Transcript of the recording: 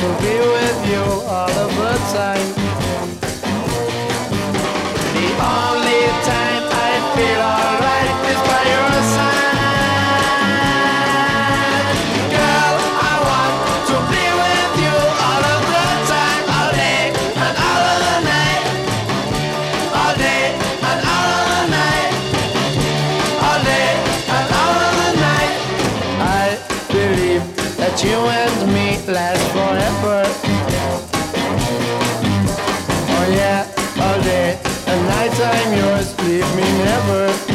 to be with you all of the time. The only time I feel alright is by your side. Girl, I want to be with you all of the time, all day and all of the night. All day and all of the night. All day and all of the night. I believe that you and me last forever. Oh yeah, all day and night I'm yours, leave me never.